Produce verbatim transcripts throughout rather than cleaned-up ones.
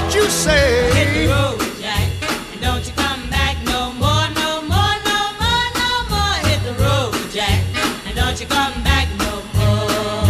What you say? Hit the road, Jack, and don't you come back no more, no more, no more, no more. Hit the road, Jack, and don't you come back no more.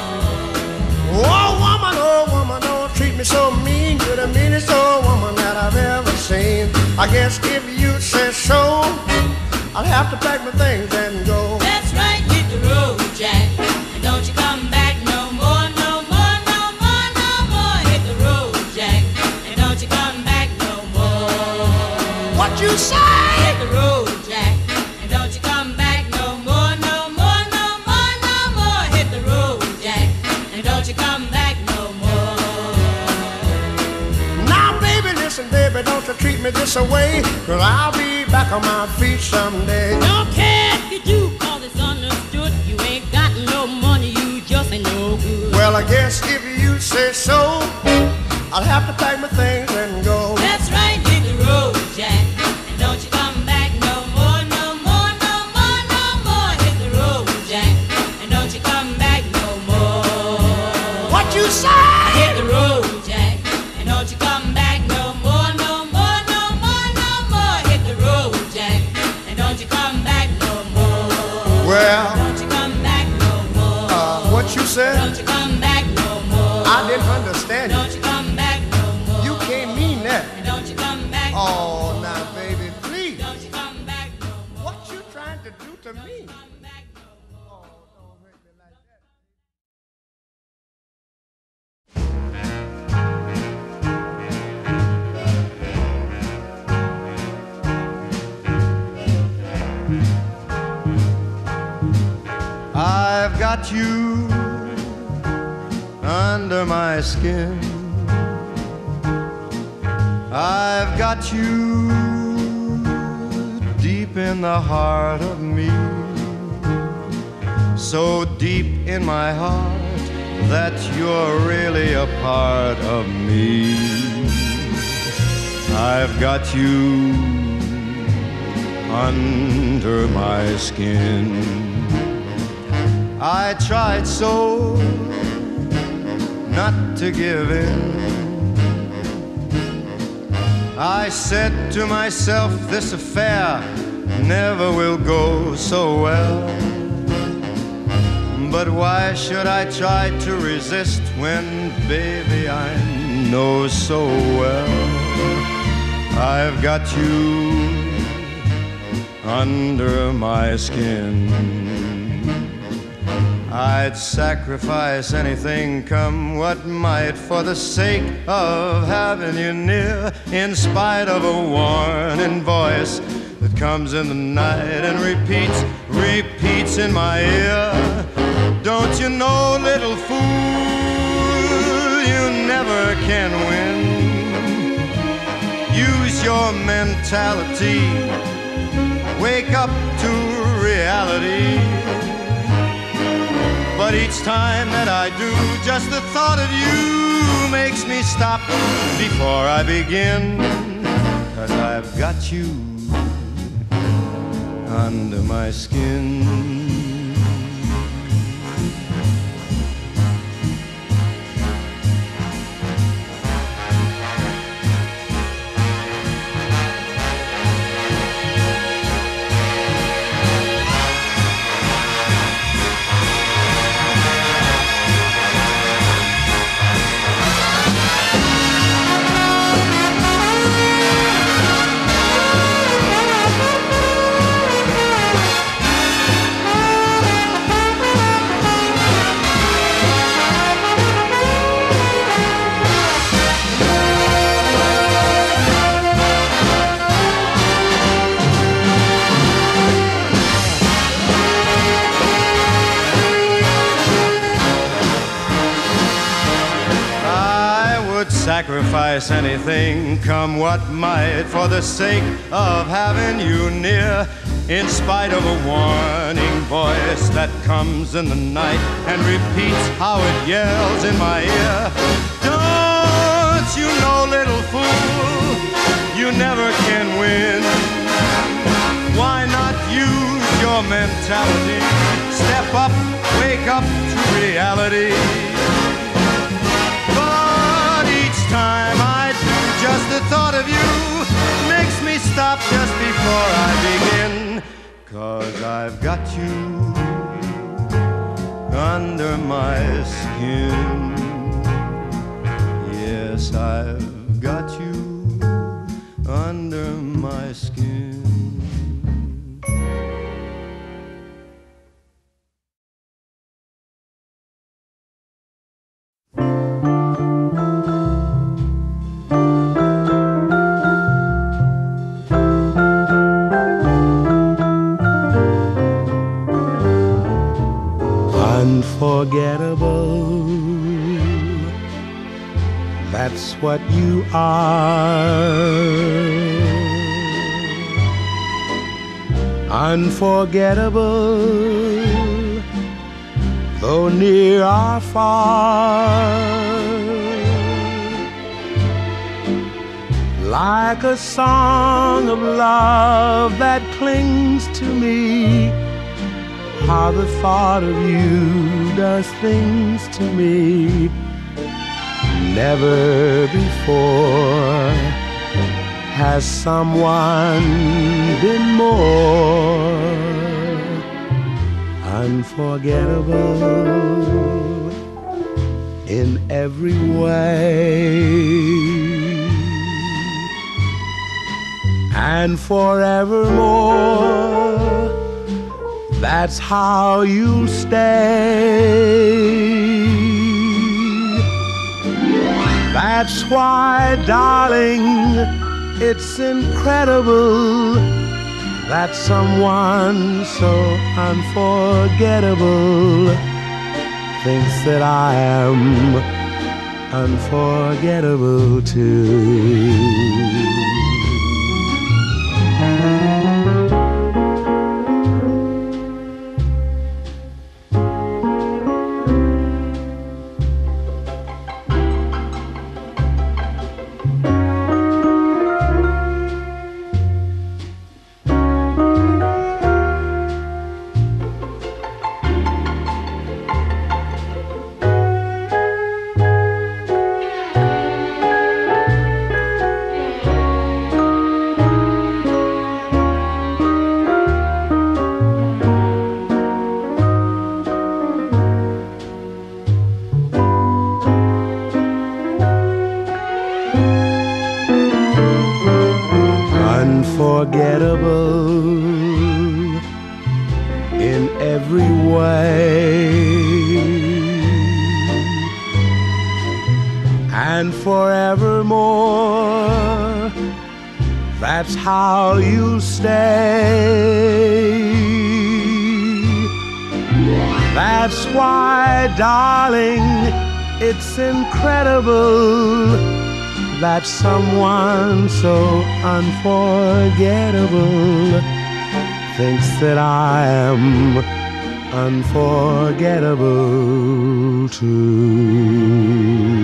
Oh woman, oh woman, don't treat me so mean. You're the meanest old woman that I've ever seen. I guess if you say so, I'll have to pack my things and go. That's right, hit the road, Jack, and don't you come back no more, no more, no more, no more. Hit the road, Jack, and don't you come back no more. What you say? Hit the road, Jack, and don't you come back no more, no more, no more, no more. Hit the road, Jack, and don't you come back no more. Now baby, listen baby, don't you treat me this away, 'cause I'll be back on my feet someday. Don't care if you do, 'cause it's understood. You ain't got no money, you just ain't no good. Well, I guess if you say so, I'll have to pack my things and go. That's right, hit the road, Jack, and don't you come back no more, no more, no more, no more. Hit the road, Jack, and don't you come back no more. What you say? Hit the road, Jack, and don't you come back no more, no more, no more, no more. Hit the road, Jack, and don't you come back no more. Well, Don't you come back no more. uh, what you said? Don't you come back no more. I didn't understand Don't you. you come back no more. You can't mean that. And don't you come back no Oh, more. now baby, please. Don't you come back no more. What you trying to do to me? Come back no more. Oh, don't hurt me like that. I've got you under my skin. I've got you deep in the heart of me, so deep in my heart that you're really a part of me. I've got you under my skin. I tried so not to give in. I said to myself, this affair never will go so well. But why should I try to resist when, baby, I know so well I've got you under my skin. I'd sacrifice anything, come what might, for the sake of having you near, in spite of a warning voice that comes in the night and repeats, repeats in my ear. Don't you know, little fool, you never can win. Use your mentality, wake up to reality. But each time that I do, just the thought of you makes me stop before I begin. 'Cause I've got you under my skin. Sacrifice anything, come what might, for the sake of having you near, in spite of a warning voice that comes in the night and repeats how it yells in my ear. Don't you know, little fool, you never can win. Why not use your mentality? Step up, wake up to reality. Time I do, 'cause I've got you under my skin. Yes, I've got you under my skin. Unforgettable, that's what you are. Unforgettable, though near or far. Like a song of love that clings to me, how the thought of you does things to me. Never before has someone been more unforgettable in every way. And forevermore, that's how you'll stay. That's why, darling, it's incredible that someone so unforgettable thinks that I am unforgettable too. Unforgettable in every way, and forevermore, that's how you stay. That's why, darling, it's incredible that someone so unforgettable thinks that I am unforgettable too.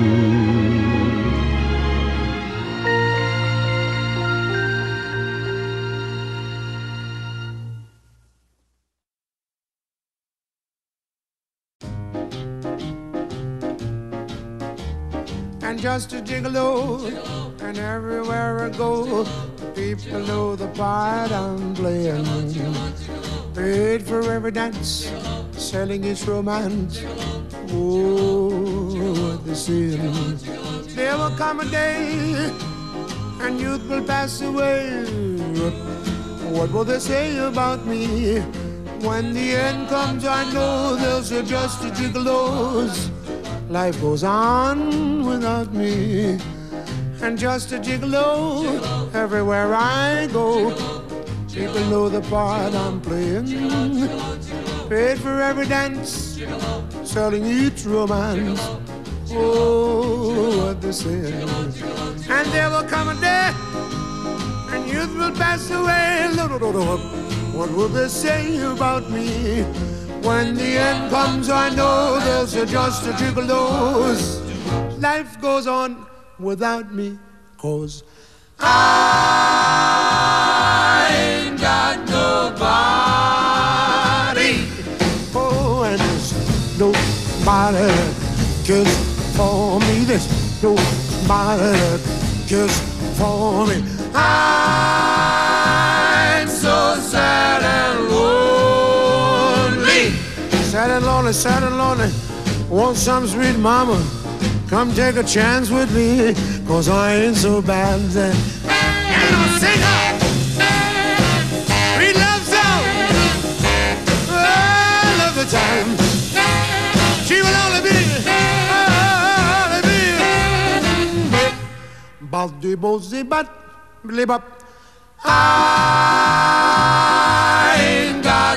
And just a gigolo, and everywhere I go, people know the part I'm playing. Paid for every dance, selling its romance. Oh, what the sin. There will come a day, and youth will pass away. What will they say about me? When the end comes, I know they'll say just a gigolos. Life goes on without me, and just a gigolo everywhere I go. People know the part I'm playing. Paid for every dance, selling each romance. Oh, what they say. And there will come a day, and youth will pass away. What will they say about me? When the end comes, I know there's just a gigolos. Life goes on without me, 'cause I ain't got nobody. Oh, and there's nobody that cares for me. There's nobody that cares for me. I'm so sad. lonely, sad and lonely. Want some sweet mama, come take a chance with me, cause I ain't so bad. And I'll sing her sweet love song. I love the time. She will only be, only be. Baldi bozi bat, blibop. I ain't got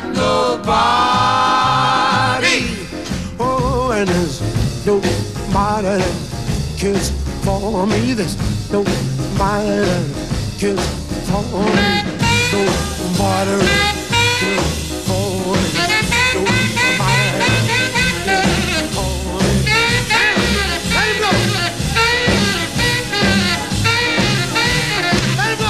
nobody. Oh, and there's nobody that cares for me. There's nobody that cares for me. Nobody that cares for me. Nobody that cares for me. Let him go. Let him go.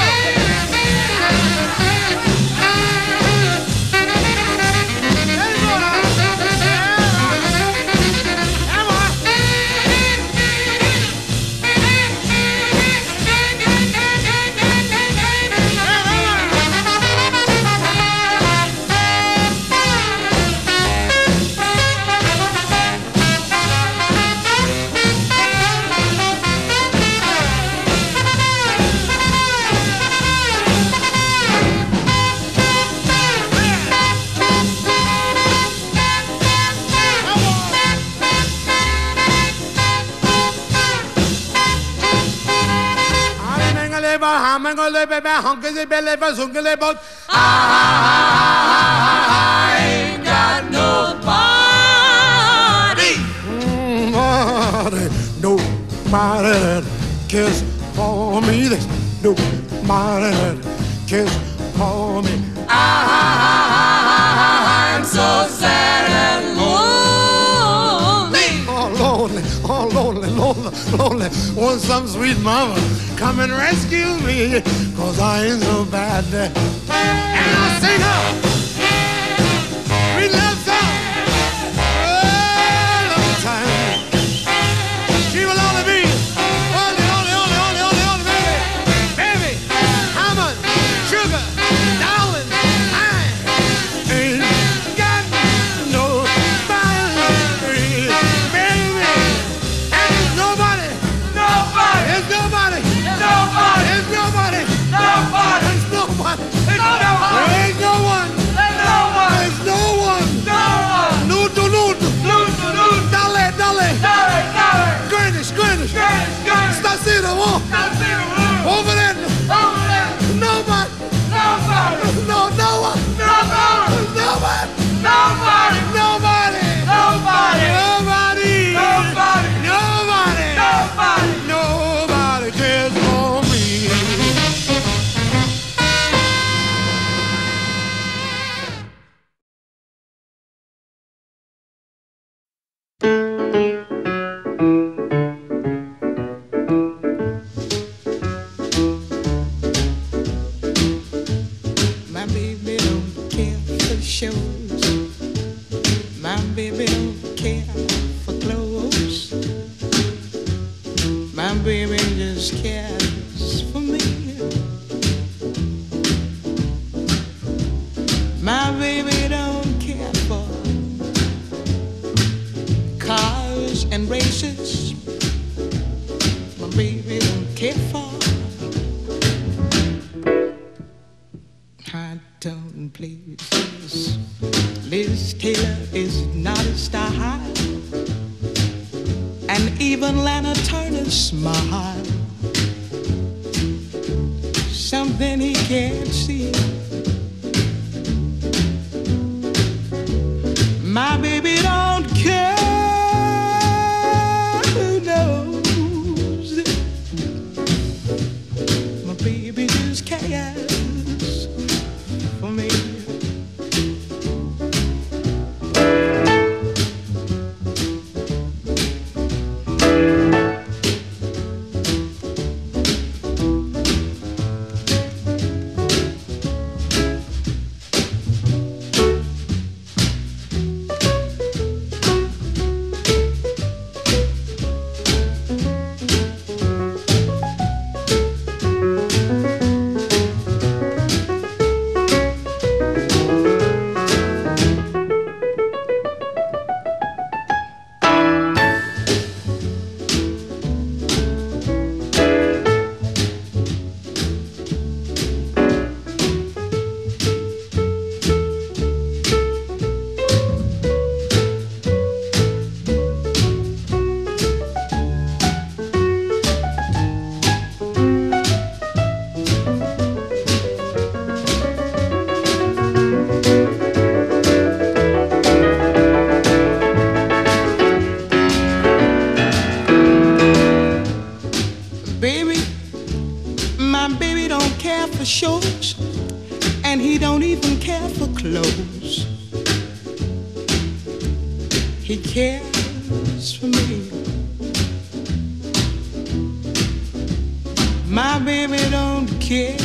I ain't got nobody. Nobody, nobody that cares for me. There's nobody that cares for me. I'm so sad and lonely. Oh, lonely, oh, lonely, lonely, lonely. Want some sweet mama, come and rescue me, cause I ain't so bad. And I'll sing her sweet love song all of the time. She will only be, only, only, only, only, only, only, baby. Baby, almond, sugar, darling, I ain't got nobody, baby. And there's nobody, nobody, there's nobody, nobody, there's nobody, nobody, there's nobody, there's nobody, there's no one, there's no one, there's no one, no one. Nudo, nudo, nudo, nudo, dale, dale, dale, dale, Greenwich, Greenwich, Greenwich, Greenwich, Stasina, walk, Stasina, walk, over there, over there, nobody, nobody, no, no one, nobody, nobody, nobody, nobody, nobody, nobody, nobody, nobody, nobody, nobody cares for me. My baby don't care for shows. My baby don't care for clothes. My baby just cares for me. My baby don't care for cars and races. My baby don't care for high tone places. Liz Taylor is not a star high, and even Lana Turner's smile, something he can't see. My baby don't care, who knows? My baby just cares for me. Baby, my baby don't care for shows, and he don't even care for clothes. He cares for me. My baby don't care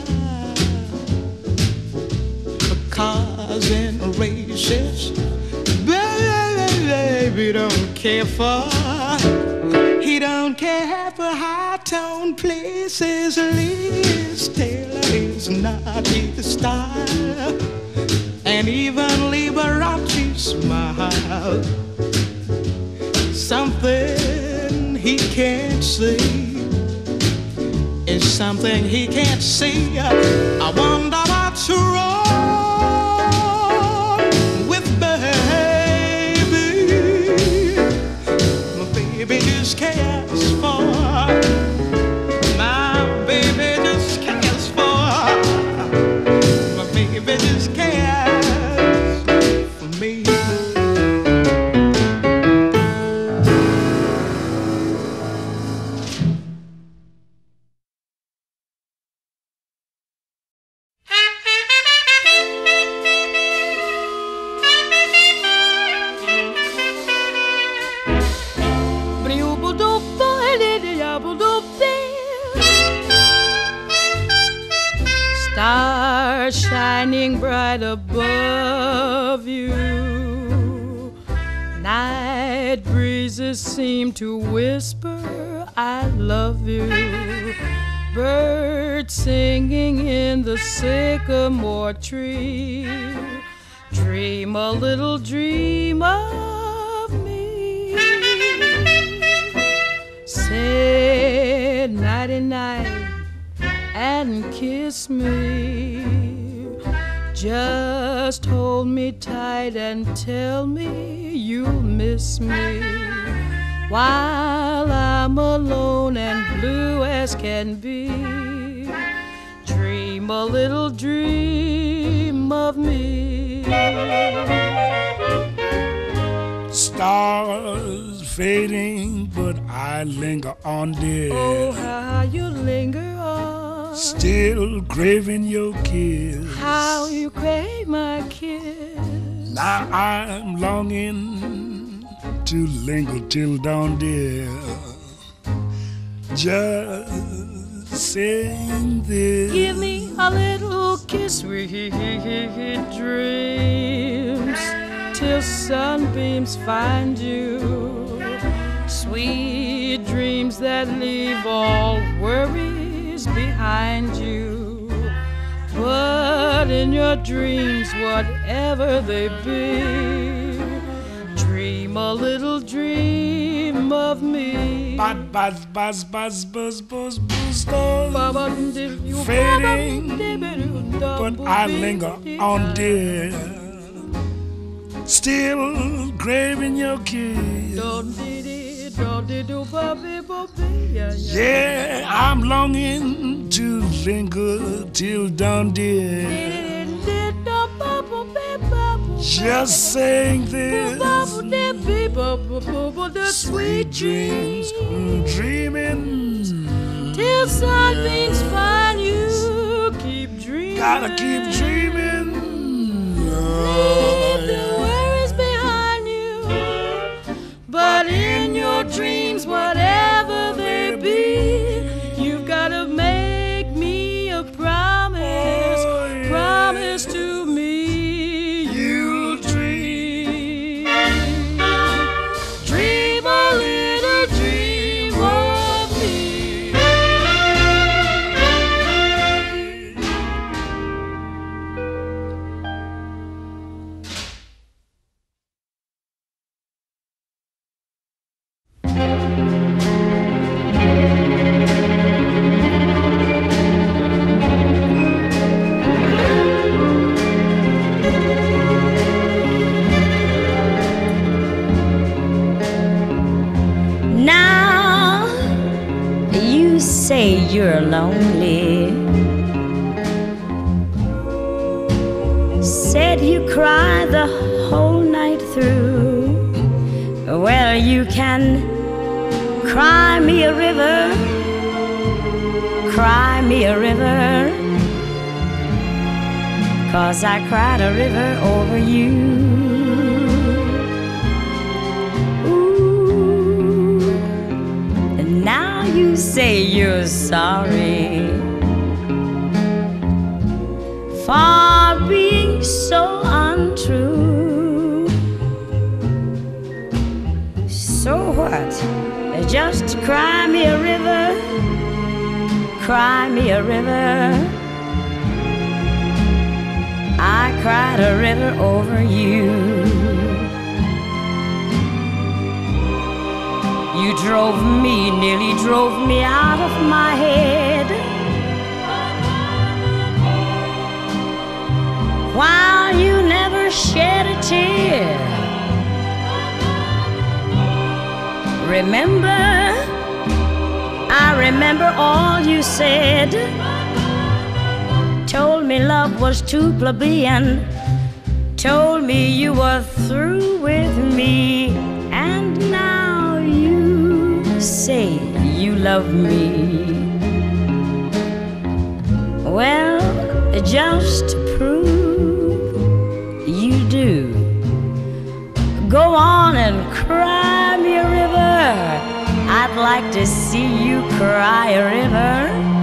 for cars and races. Baby don't care for. He don't care for high-tone places. Liz Taylor is not his style, and even Liberace smile. Something he can't see is something he can't see. I wonder what's wrong with baby. My baby just cares for. My baby just cares for. My baby just cares for me. Stars shining bright above you. Night breezes seem to whisper, I love you. Birds singing in the sycamore tree. Dream a little dream of me. Say nighty-night and kiss me. Just hold me tight and tell me you'll miss me. While I'm alone and blue as can be, dream a little dream of me. Stars fading, but I linger on, dear. Oh, how you linger on. Still craving your kiss. How you crave my kiss. Now I'm longing to linger till dawn, dear. Just saying this. Give me a little kiss, sweet dreams, till sunbeams find you. Sweet dreams that leave all worries behind you. But in your dreams, whatever they be, dream a little dream of me. Buzz, buzz, buzz, buzz, buzz, buzz, buzz, stars fading, but I linger on, dear. Still craving your kiss. Yeah, I'm longing to linger till dawn, dear. Just saying this. Sweet dreams, dreaming till sunbeams find you. Keep dreaming. Gotta keep dreaming. Leave the worries behind you. But in your dreams, whatever they be, you've gotta make me a promise. Oh, yeah. Promise to me you'll dream. Dream a little dream of me. Now you say you're lonely. Said you cry the whole night through. Well, you can cry me a river, cry me a river, 'cause I cried a river over you. Ooh, and now you say you're sorry for being so untrue. So what? Just cry me a river, cry me a river. I cried a river over you. You drove me, nearly drove me out of my head, while you never shed a tear. Remember, I remember all you said. Told me love was too plebeian, told me you were through with me, and now you say you love me. Well, just to prove you do, go on and cry me a river. I'd like to see you cry a river,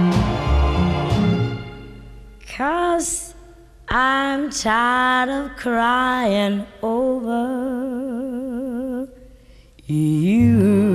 'cause I'm tired of crying over you.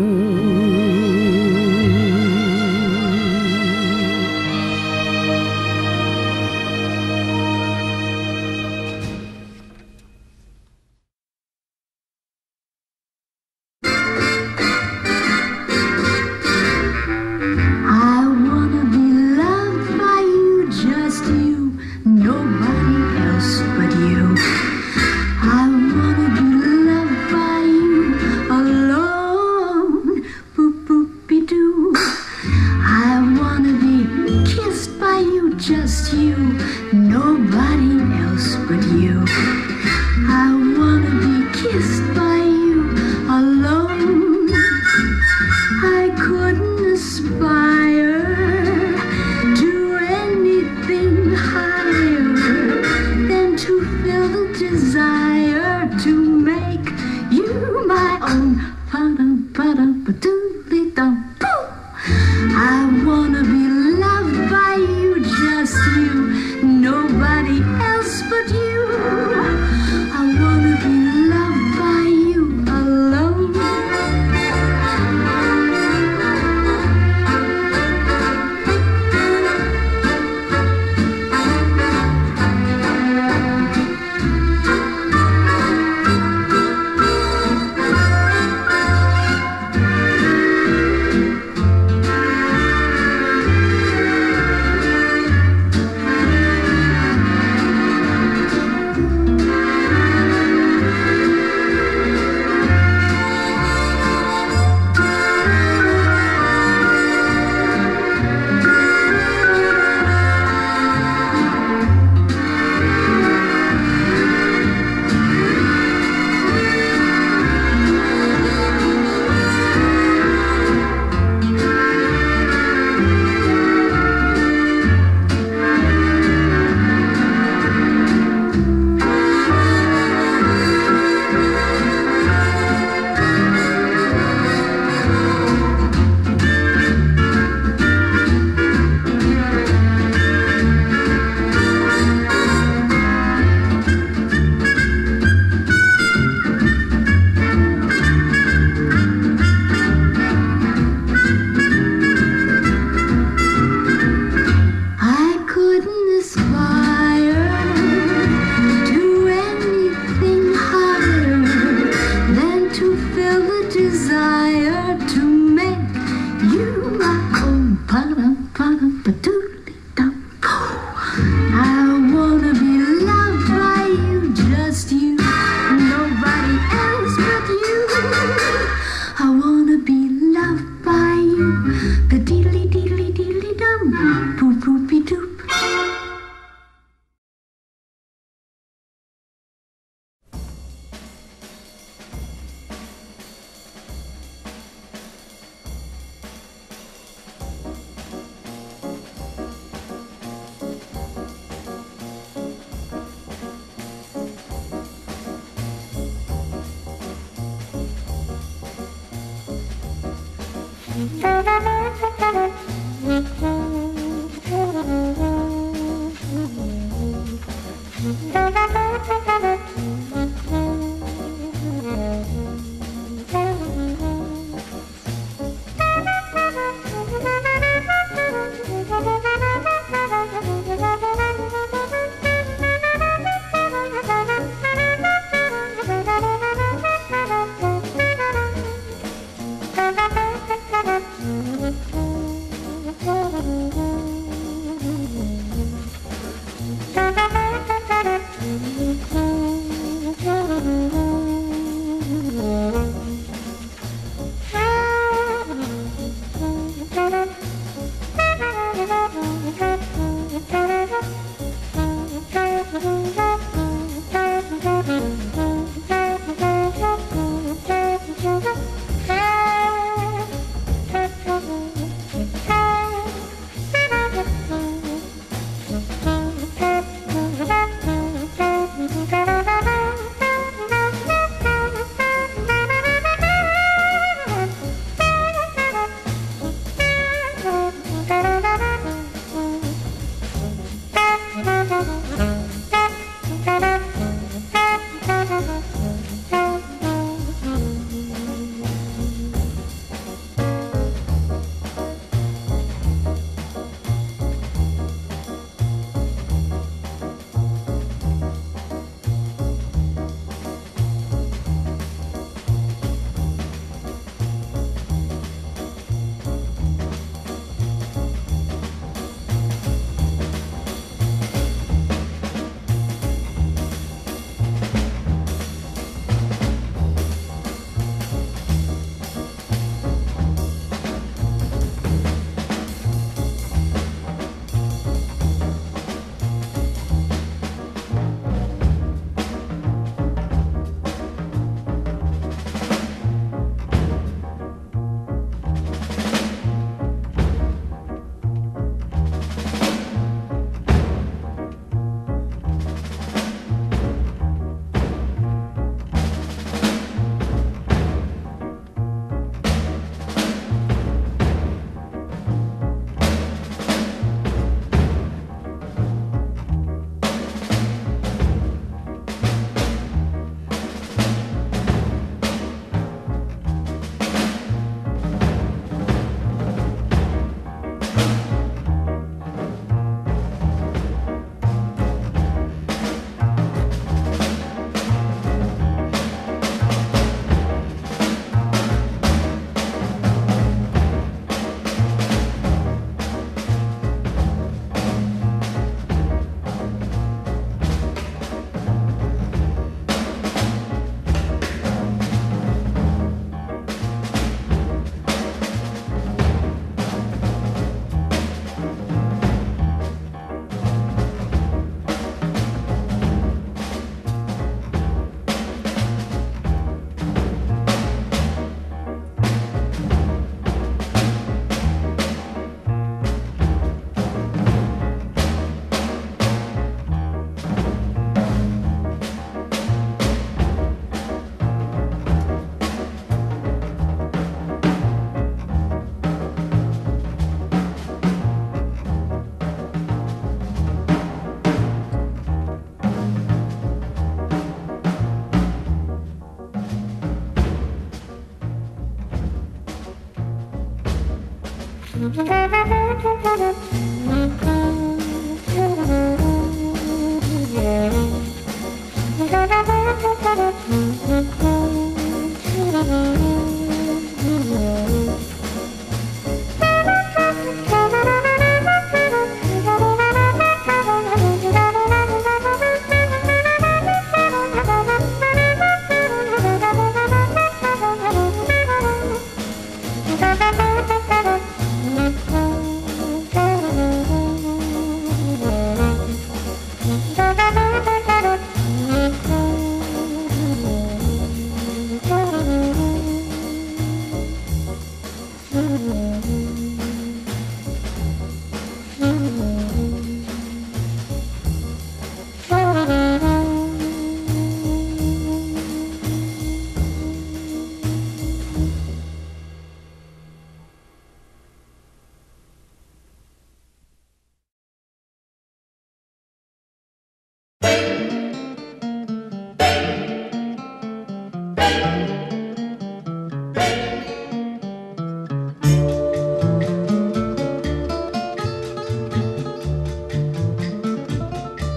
Just you, nobody else but you. I wanna be kissed by you alone. I couldn't aspire to anything higher than to feel the desire to make you my own. I wanna be loved by you, just you,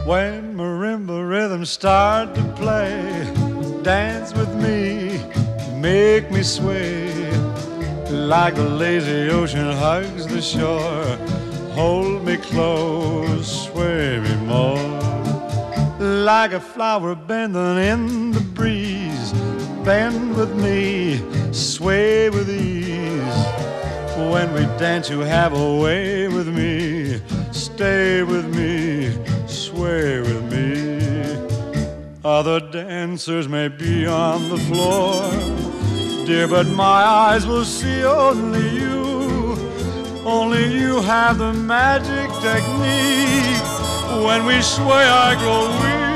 When marimba rhythms start to play, dance with me, make me sway. Like the lazy ocean hugs the shore, hold me close, sway me more. Like a flower bending in the breeze, bend with me, sway with ease. When we dance you have a way with me, stay with me, sway with me. Other dancers may be on the floor, dear, but my eyes will see only you. Only you have the magic technique. When we sway I grow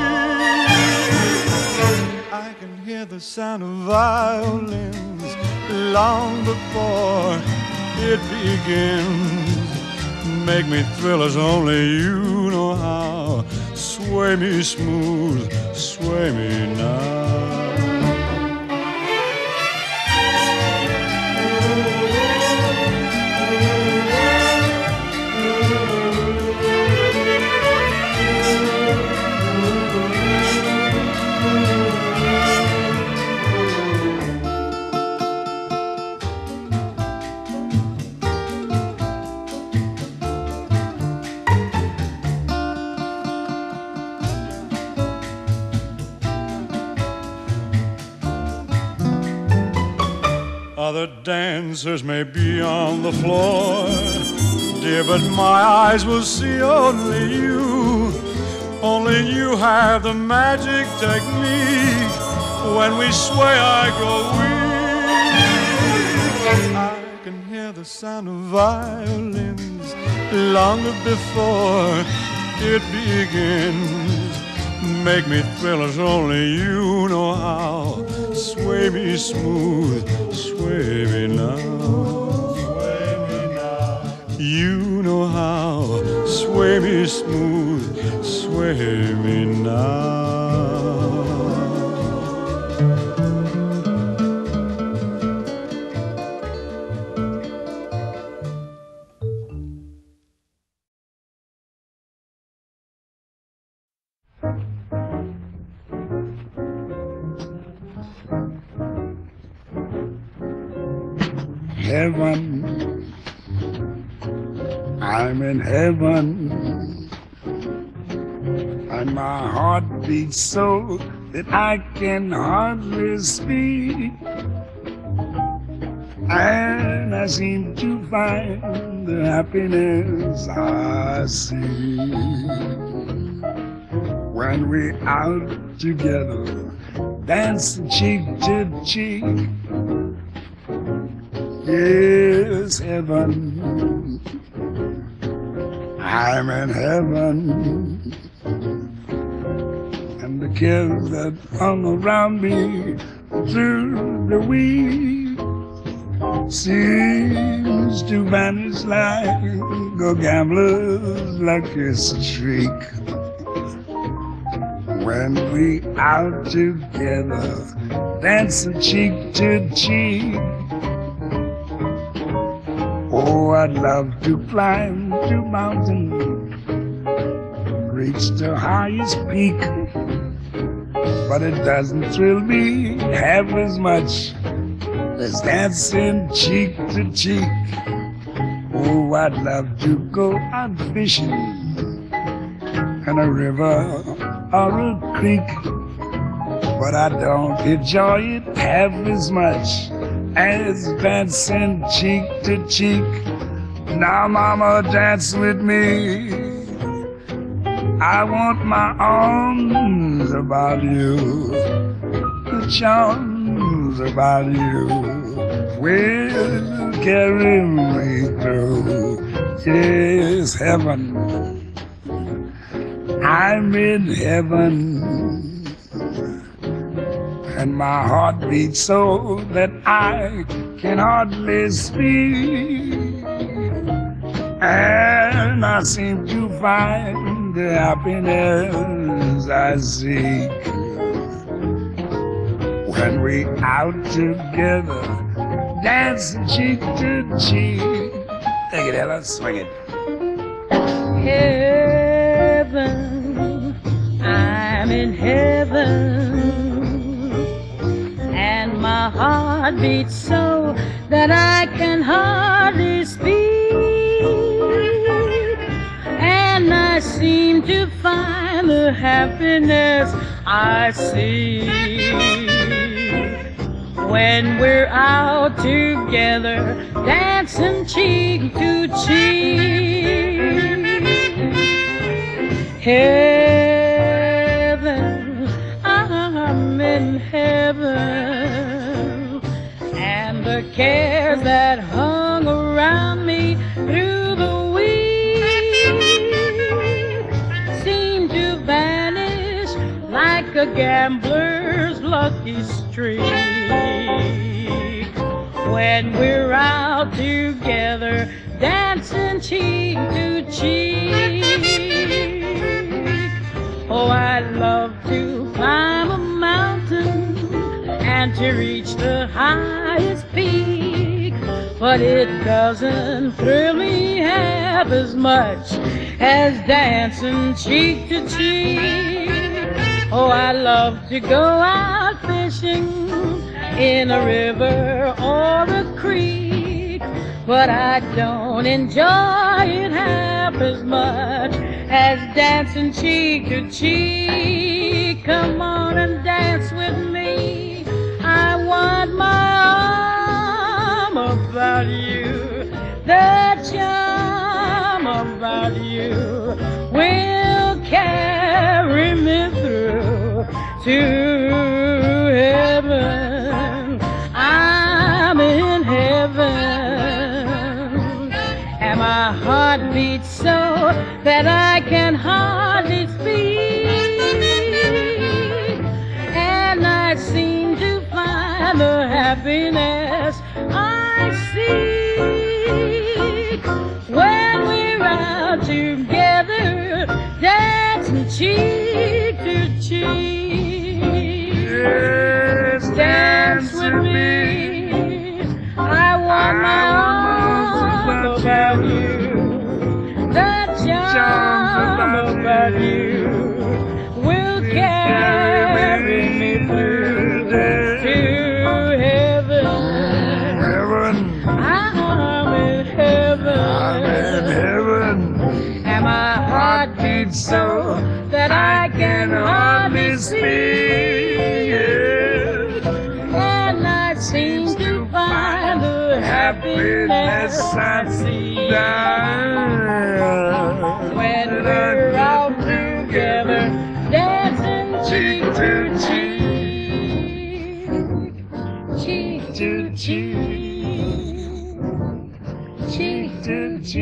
weak. I can hear the sound of violins long before it begins. Make me thrill as only you know how. Sway me smooth, sway me now. Other dancers may be on the floor, dear, but my eyes will see only you. Only you have the magic technique. When we sway I grow weak. I can hear the sound of violins long before it begins. Make me thrill as only you know how. Sway me smooth, sway me now. Sway me now. You know how. Sway me smooth, sway me now. Heaven, I'm in heaven, and my heart beats so that I can hardly speak, and I seem to find the happiness I see when we're out together, dancing cheek to cheek. Yes, heaven, I'm in heaven, and the cares that hung around me through the week seems to vanish like a gambler's lucky streak. When we out together, dancing cheek to cheek. Oh, I'd love to climb to mountain, reach the highest peak, but it doesn't thrill me half as much as dancing cheek to cheek. Oh, I'd love to go out fishing in a river or a creek, but I don't enjoy it half as much as dancing cheek to cheek. Now, mama, dance with me. I want my arms about you, the charms about you will carry me through. Yes, heaven, I'm in heaven, and my heart beats so that I can hardly speak, and I seem to find the happiness I seek when we out together, dancing cheek to cheek. Take it, Ella, swing it. Heaven, and my heart beats so that I can hardly speak, and I seem to find the happiness I see when we're out together, dancing cheek to cheek. Heaven, I'm in heaven, and the cares that hung around me through the week seem to vanish like a gambler's lucky streak when we're out together, dancing cheek to cheek. Oh, I'd love to climb a mountain and to reach the highest peak, but it doesn't thrill me half as much as dancing cheek to cheek. Oh, I love to go out fishing in a river or a creek, but I don't enjoy it half as much as dancing cheek to cheek. Come on and dance with me. I want my arm about you. The charm about you will carry me through to heaven. I'm in heaven, and my heart beats so that I can hardly speak, and I seem to find the happiness I seek when we're out together, dancing cheek to cheek. Yes, Dance with me. I want my arms about you. The charm about you will carry me through to heaven. Heaven, I'm in heaven, I'm in heaven, and my heart beats so that I can hardly speak, and I seem to find the happiness I see when we're out together, dancing cheek to cheek, cheek to cheek, cheek to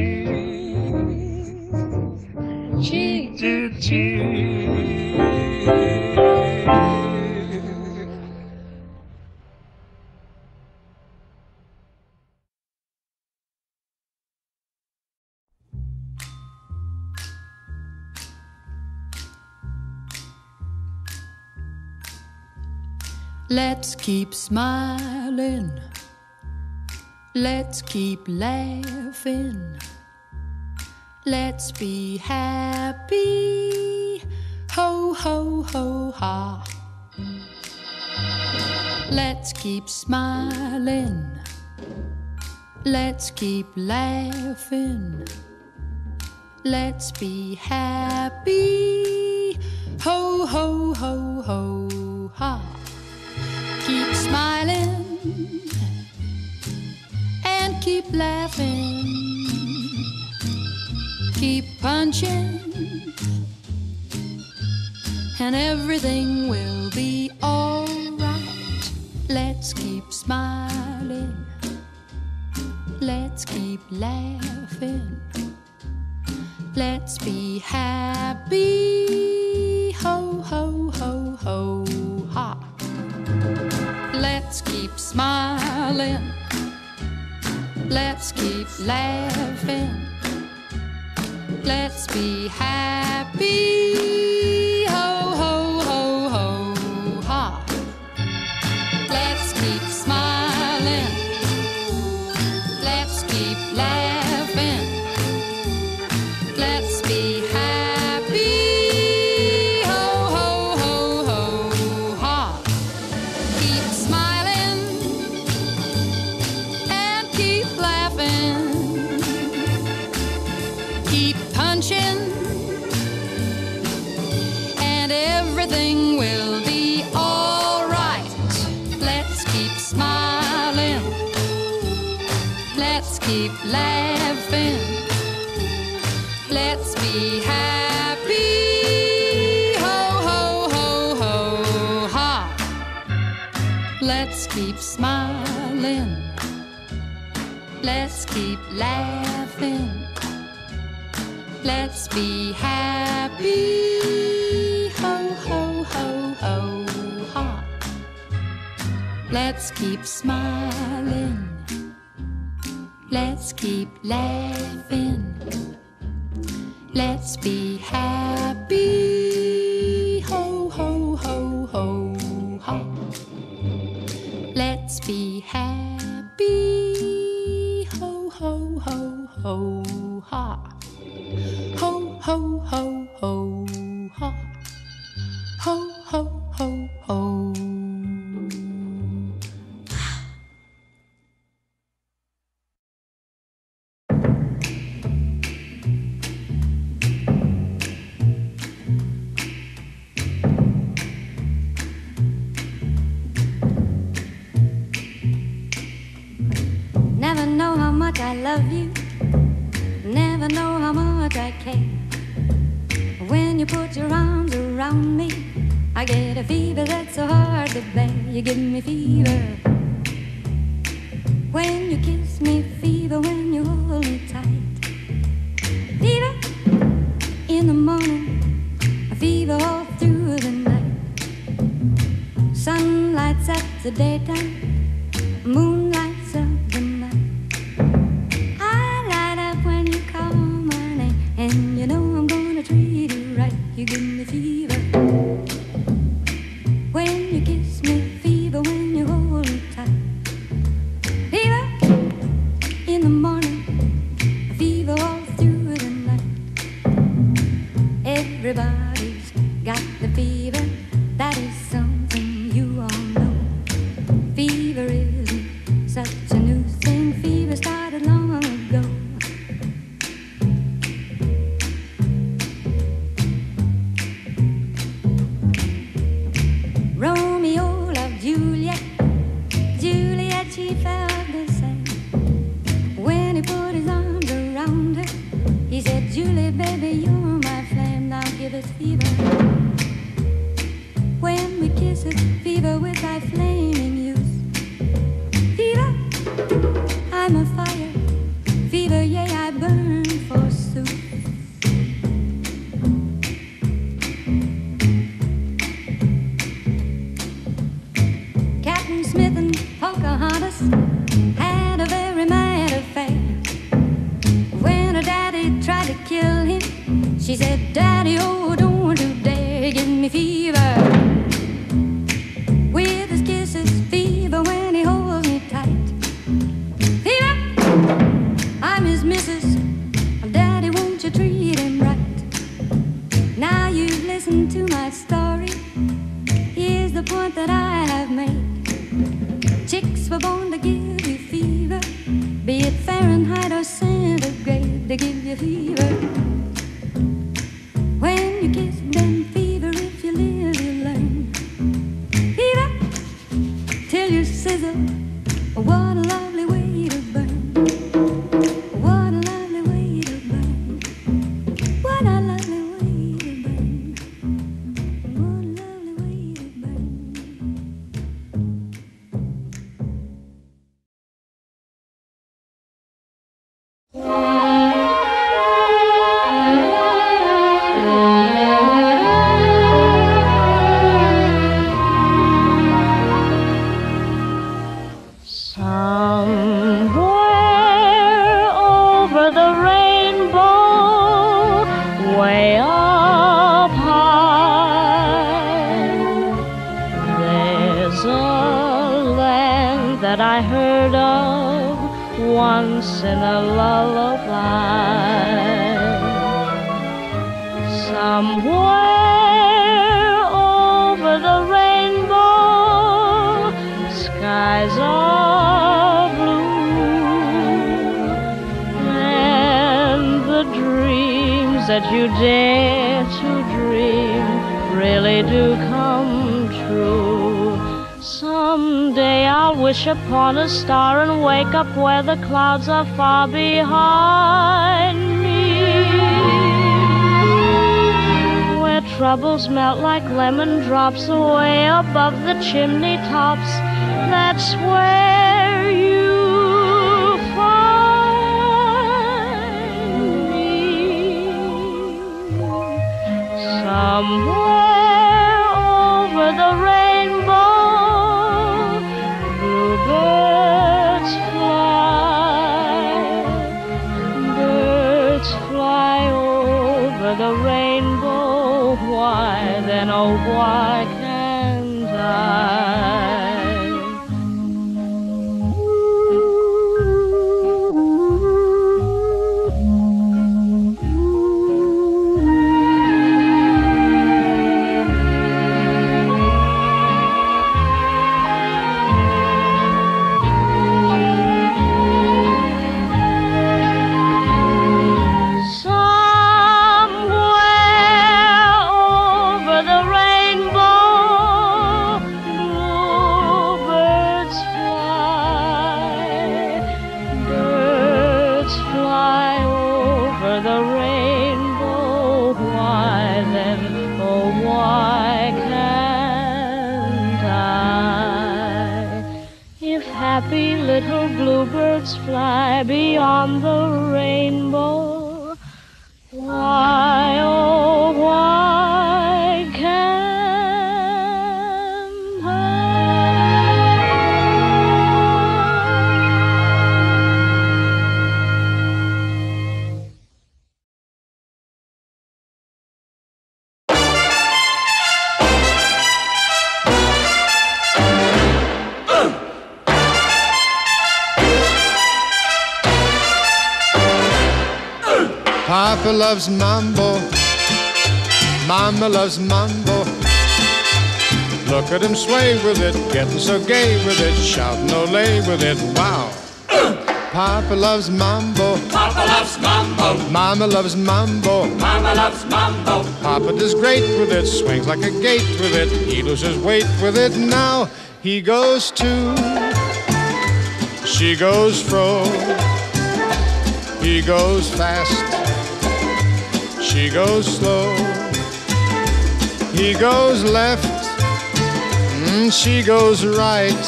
cheek, cheek to cheek. Let's keep smiling, let's keep laughing, let's be happy, ho, ho, ho, ha. Let's keep smiling, let's keep laughing, let's be happy, ho, ho, ho, ho, ha. Keep smiling and keep laughing, keep punching, and everything will be alright. Let's keep smiling, let's keep laughing, let's be happy, ho, ho, ho, ho, ha. Let's keep smiling, let's keep laughing, let's be happy, ho, ho, ho, ho, ha. Let's keep smiling, let's keep laughing, let's be happy, ho, ho, ho, ho. keep punching, and everything will be all right. Let's keep smiling, let's keep laughing, let's be happy. Ho, ho, ho, ho, ha. Let's keep smiling, let's keep laughing, let's be happy. Ho, ho, ho, ho, ha. Let's keep smiling, let's keep laughing, let's be happy. Ho, ho, ho, ho, ha. Let's be happy. Ho, ho, ho, ho, ha. Ho, ho, ho, ho, ha. Ho, ho, ho, ho. Never know how much I love you, never know how much I care. When you put your arms around me, I get a fever that's so hard to bear. You give me fever when you kiss me, fever when you hold me tight. Fever in the morning, a fever all through the night. Sun lights up the daytime, moon lights up the night. I light up when you call my name, and you know I'm gonna treat you right. You give me fever when you kiss me, fever when you hold me tight. Fever in the morning, a fever all through the night. Everybody's got the fever, that is something you all know. Fever isn't such a new thing, fever started long ago. Romeo loved Juliet, Juliet she felt the same. When he put his arms around her, he said, Julie, baby, you're my flame, now give us fever. When we kiss it, fever with thy flaming youth. Fever, I'm a fire, fever, yea, I burn forsooth. Captain Smith and Pocahontas had a very mad affair. When her daddy tried to kill him, she said, Daddy, oh, don't you dare give me fever. With his kisses, fever when he holds me tight. Fever, I'm his missus, Daddy, won't you treat him right? Now you've listened to my story, here's the point that I have made. Chicks were born to give you fever, be it Fahrenheit or centigrade, they give you fever. When you kiss them, fever, if you live, you learn. Fever, till you sizzle, what a lovely way to burn. What a lovely way to burn. What a lovely way to burn. What a lovely way to burn. Somewhere over the rainbow, way up high, there's a land that I heard of once in a lullaby. Somewhere over the rainbow, skies are blue, and the dream that you dare to dream really do come true. Someday I'll wish upon a star and wake up where the clouds are far behind me, where troubles melt like lemon drops away above the chimney tops. That's where you'll find me. Somewhere over the rainbow, bluebirds fly, birds fly over the rainbow. Why then, oh why can't I? Happy little bluebirds fly beyond the rainbow. Why, oh, why can't I? Papa loves mambo, Mama loves mambo. Look at him sway with it, getting so gay with it, shouting ole with it, wow. Papa loves mambo, Papa loves mambo, Mama loves mambo, Mama loves mambo. Papa does great with it, swings like a gate with it, he loses weight with it. Now he goes to, she goes fro, he goes fast, she goes slow, he goes left, mm, she goes right.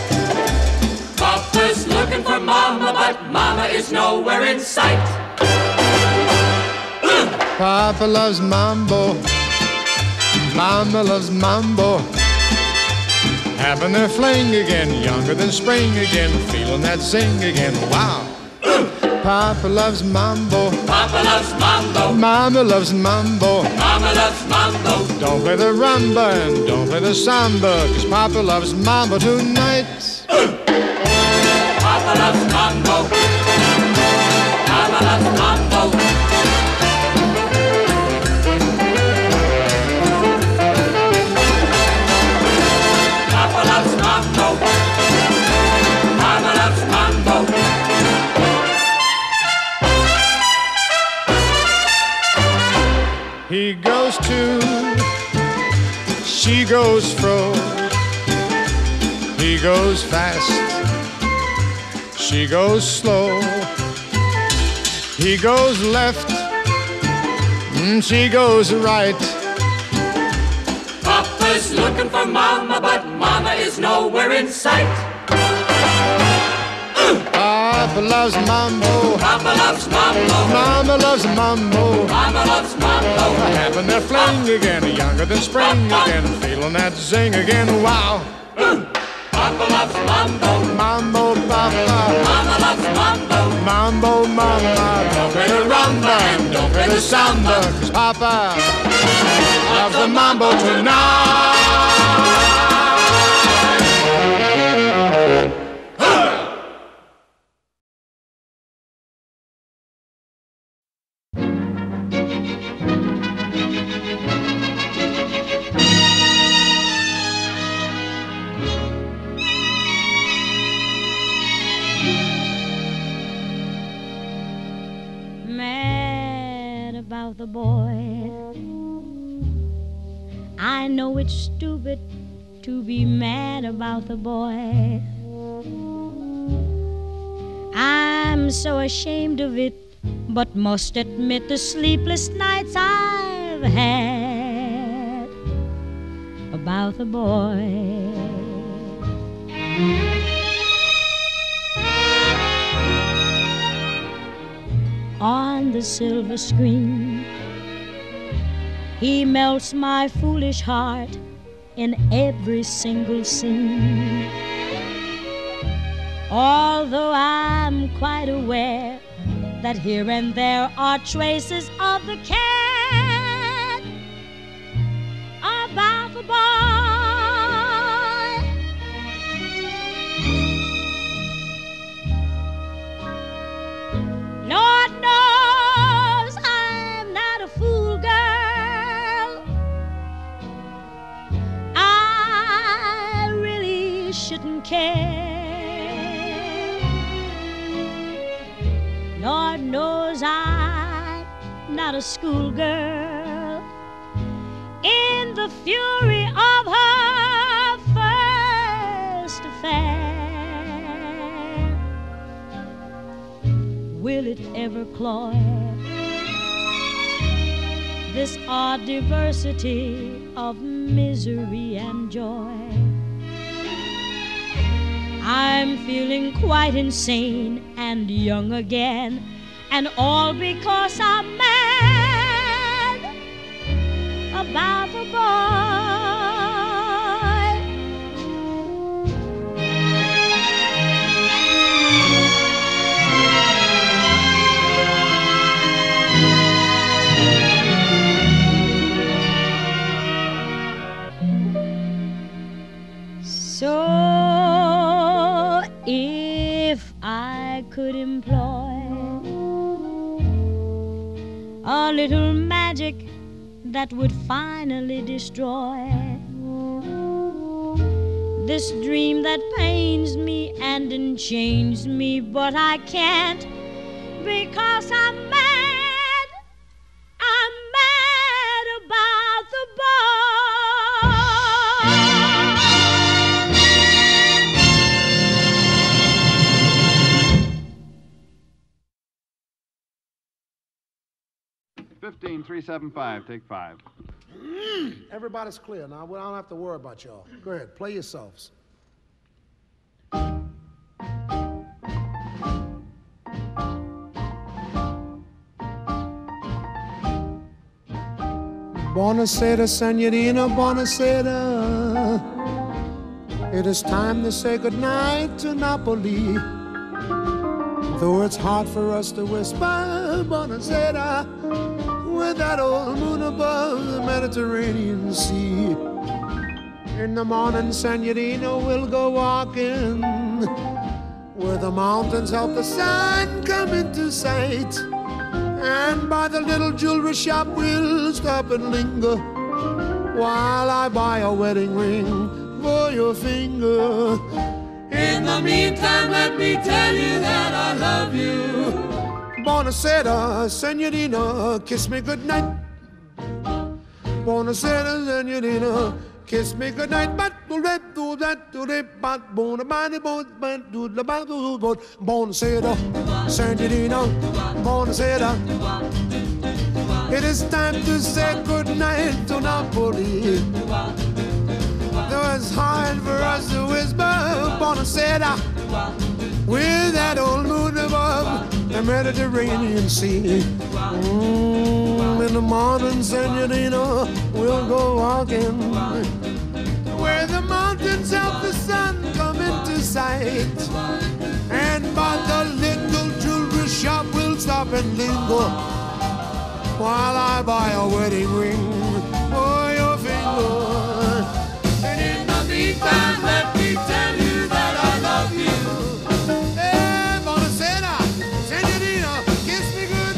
Papa's looking for Mama, but Mama is nowhere in sight. Papa loves mambo, Mama loves mambo. Having their fling again, younger than spring again, feeling that zing again, wow. Papa loves mambo, Papa loves mambo, Mama loves mambo. Mama loves mambo. Don't play the rumba and don't play the samba, 'cause Papa loves mambo tonight. Papa loves mambo, Mama loves mambo. Papa loves mambo, Mama loves mambo. He goes to, she goes fro, he goes fast, she goes slow, he goes left, mm, she goes right. Papa's looking for Mama, but Mama is nowhere in sight. Papa loves mambo, Papa loves mambo, Mama loves mambo. Mama loves mambo. Having their fling again, younger than spring again, feeling that zing again, wow. Papa loves mambo, Mambo, Papa, Mama loves mambo. mambo, Mama. Don't play the rumba and don't play the samba, 'cause Papa loves the mambo tonight. Mad about the boy. I know it's stupid to be mad about the boy. I'm so ashamed of it, but must admit the sleepless nights I've had about the boy. On the silver screen, he melts my foolish heart in every single scene. Although I'm quite aware that here and there are traces of the cat about the boy. Lord knows I'm not a fool, girl. I really shouldn't care. Lord knows I'm not a schoolgirl. In the fury of her first affair, will it ever cloy this odd diversity of misery and joy? I'm feeling quite insane and young again, and all because I'm mad about the boy. So if I could employ a little magic that would finally destroy this dream that pains me and enchains me, but I can't because I'm mad, I'm mad about the boy. fifteen three seven five, take five. Everybody's clear now. We don't have to worry about y'all. Go ahead, play yourselves. Buonasera, senorina, buonasera. It is time to say goodnight to Napoli. Though it's hard for us to whisper buonasera with that old moon above the Mediterranean Sea. In the morning, senorina, we'll go walking where the mountains help the sun come into sight. And by the little jewelry shop we'll stop and linger while I buy a wedding ring for your finger. In the meantime, let me tell you that I love you. Buonasera, senorina, kiss me goodnight. Buonasera, senorina, kiss me goodnight. But do that, do that, do that, but bon, body, bon, but do the battle, but buonasera, senorina, buonasera. It is time to say goodnight to Napoli. Though it's hard for us to whisper buonasera with that old moon above the Mediterranean Sea. Mm, in the morning, senorina, we'll go walking where the mountains help the sun come into sight. And by the little jewelry shop we'll stop and linger while I buy a wedding ring for your finger. And in the meantime, let me tell you that I love you. Hey, buonasera, senorina, kiss me good.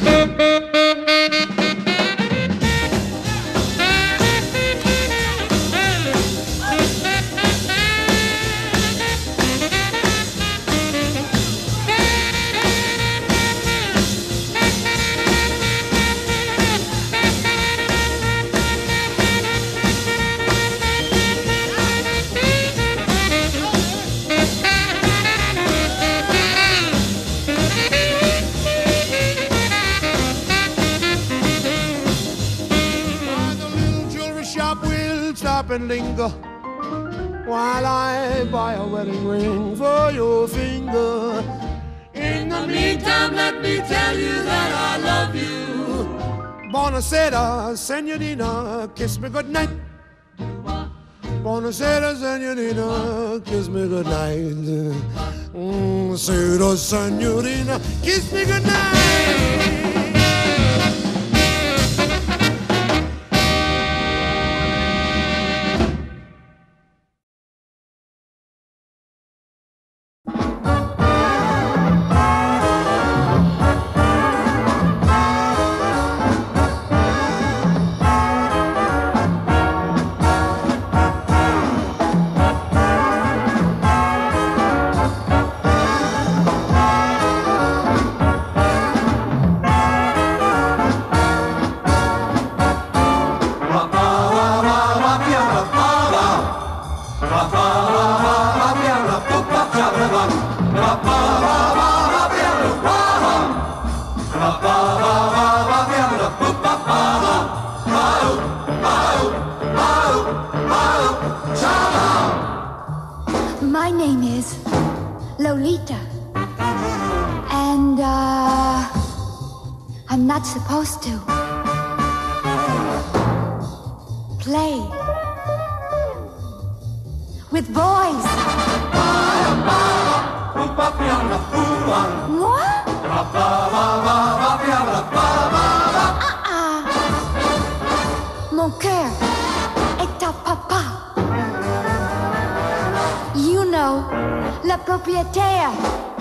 stop and linger while I buy a wedding ring for your finger. In the meantime, let me tell you that I love you. Buonasera, senorina, kiss me goodnight. Buonasera, senorina, kiss me goodnight. Mm, Sera, senorina, kiss me goodnight. My name is Lolita, and uh, I'm not supposed to play with boys. Moi? Uh-uh. Mon cœur est à papa. You know, le propriétaire.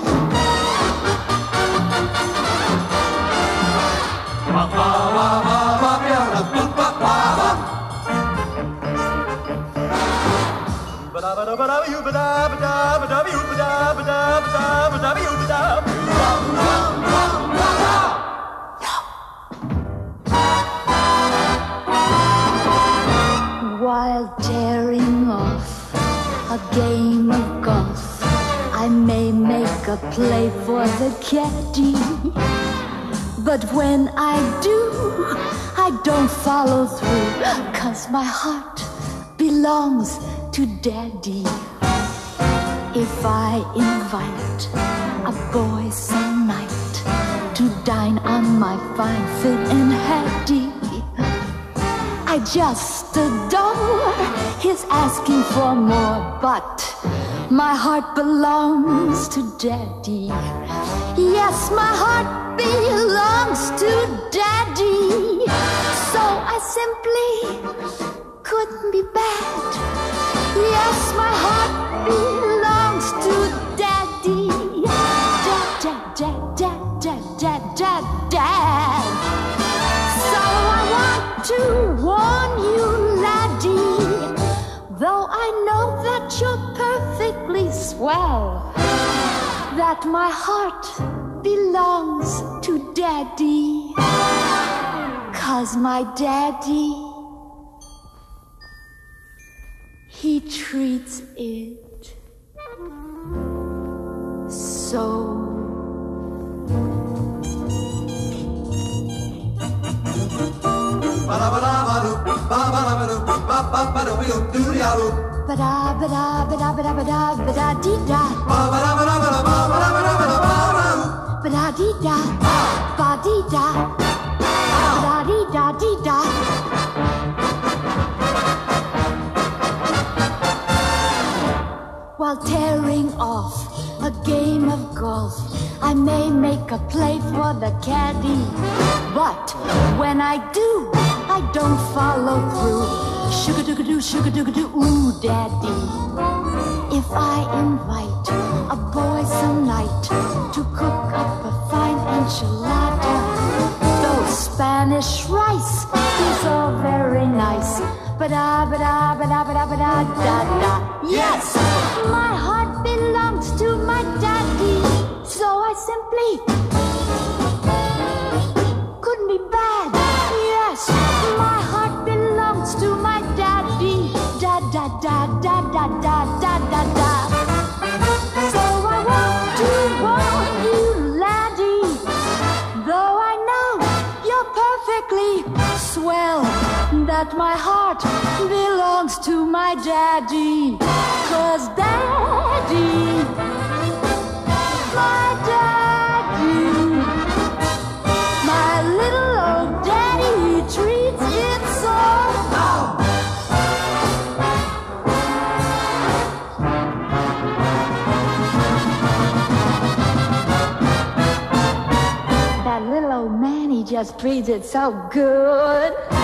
While tearing off a game of golf, I may make a play for the caddy, but when I do, I don't follow through, 'cause my heart belongs to Daddy. If I invite a boy some night to dine on my fine fit and Hattie, I just adore his asking for more, but my heart belongs to Daddy. Yes, my heart belongs to Daddy. So I simply couldn't be bad. Yes, my heart belongs to Daddy. Dad, dad, dad, dad, dad, dad, dad. So I want to warn you, laddie, though I know that you're perfectly swell, that my heart belongs to Daddy, 'cause my Daddy, he treats it so. Ba-da, ba-da, ba-da, ba-da, ba-da, ba-da-dee-da. Ba-da-dee-da, ba-dee-da, ba-da-dee-da-dee-da. While tearing off a game of golf, I may make a play for the caddy, but when I do, I don't follow through. Sugar-doo-ga-doo, sugar-doo-ga-doo, ooh, Daddy. If I invite a boy some night to cook up a fine enchilada, though Spanish rice is all very nice, ba-da, ba-da, ba-da, ba-da, ba-da, da-da. Yes, my heart belongs to my Daddy, so I simply couldn't be bad. Yes, my heart belongs to my Daddy, da da da da da da da da da. So I want to warn you, laddie, though I know you're perfectly swell, that my heart belongs to my daddy. 'Cause daddy, my daddy, my little old daddy, he treats it so. That little old man, he just treats it so good.